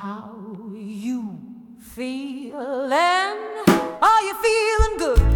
How you feeling? Are you feeling good?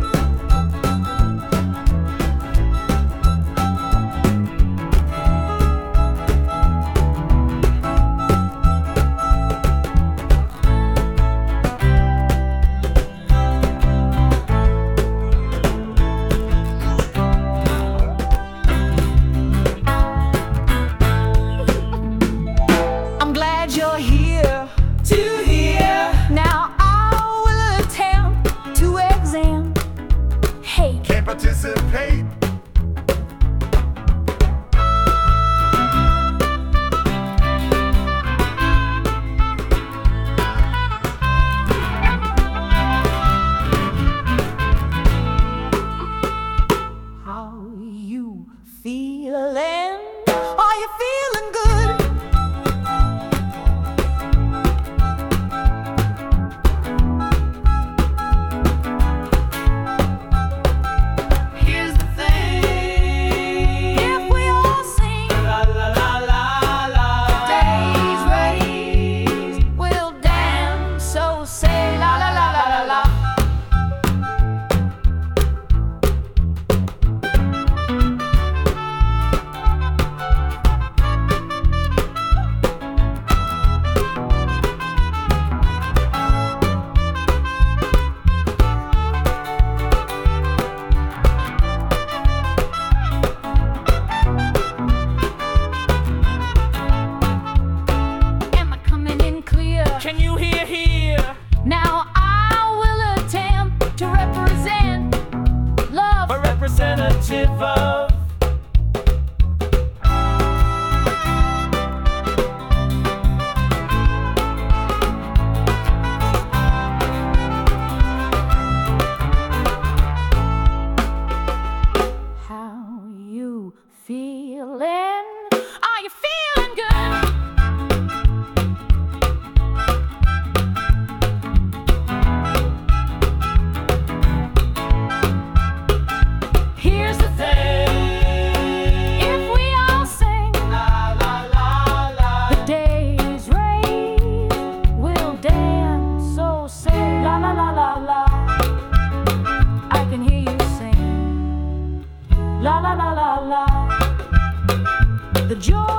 I'm glad you're here to hear. now. I will attempt to examine. Hey, Can't participate. how you feeling? Are you feeling good? Here's the thing. If we all sing La la la la la. Days raised, we'll dance. So say la la la la la la. Am I coming in clear? Can you hear here? Now I will attempt to represent love. A representative of How you feeling? Are you feeling good? Here's the thing. If we all sing la la la la. the days raised, we'll dance. So say la la la la la. I can hear you sing la la la la la. The joy